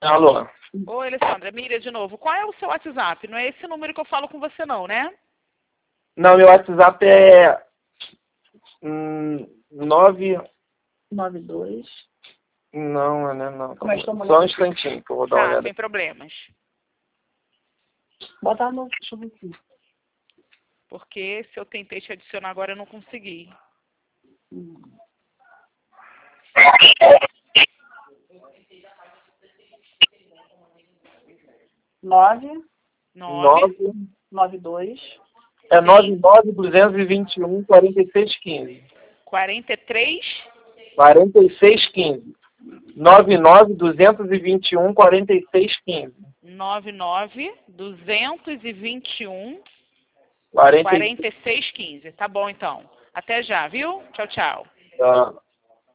Alô? Oi, Alessandra. Miriam de novo. Qual é o seu WhatsApp? Não é esse número que eu falo com você não, né? Não, meu WhatsApp é 992. Não, né? Não. Só um instantinho que eu vou dar uma Tá, olhada. sem problemas. Bota no... Deixa eu ver aqui. Porque se eu tentei te adicionar agora, eu não consegui. 992. É 99221 4615. 43? 4615. 99221 4615. 221 4615. 4615. Tá bom, então. Até já, viu? Tchau, tchau. Tá.